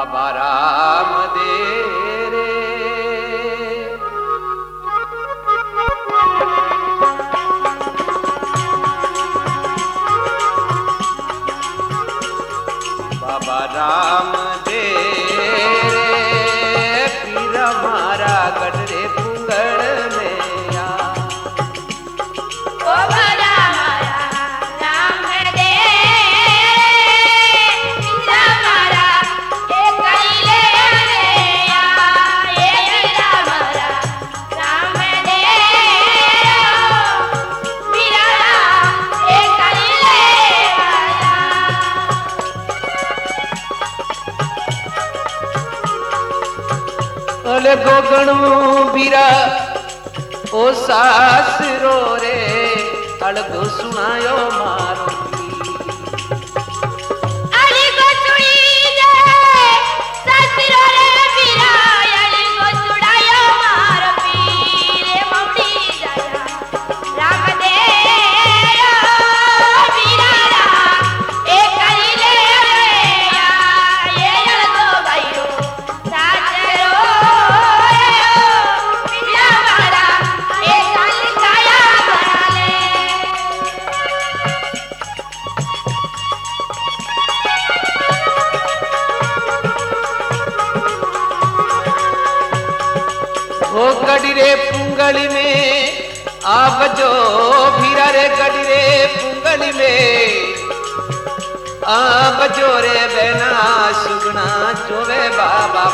बाबा राम दे रे। बाबा राम दे रे पीर मारा गडरे पुंगड़ में आ। अले गोगणू बीरा ओ सासरो रे अलगो सुनायो मारो ओ गडी रे पुंगली में आप जो भीरा रे गडी रे पुंगली में आप जो रे बहना सुगना जोवे बाबा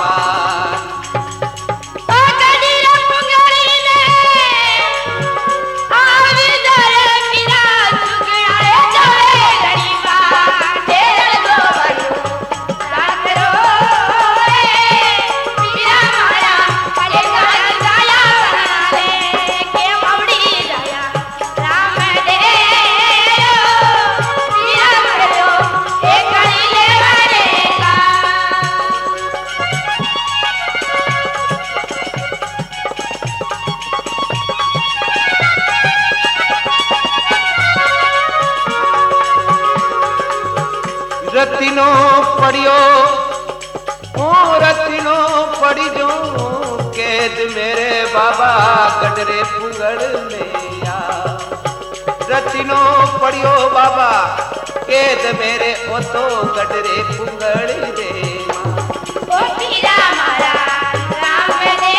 रतिनो पड़ियो ओ रतिनो पड़ी जो कैद मेरे बाबा गडरे पुंगड़ में आ। रतिनो पड़ियो बाबा कैद मेरे ओ तो गडरे पुंगड़ दे ओ पीरा मारा राम दे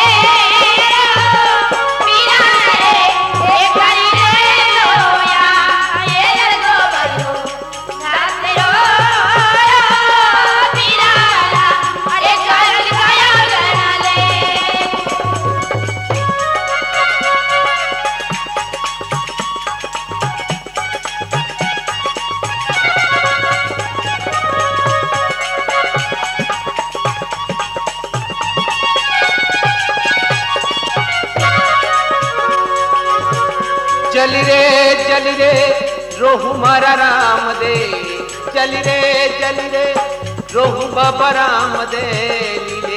चली रे रोहू मारा राम दे चली रे रोहू बाबा राम दे।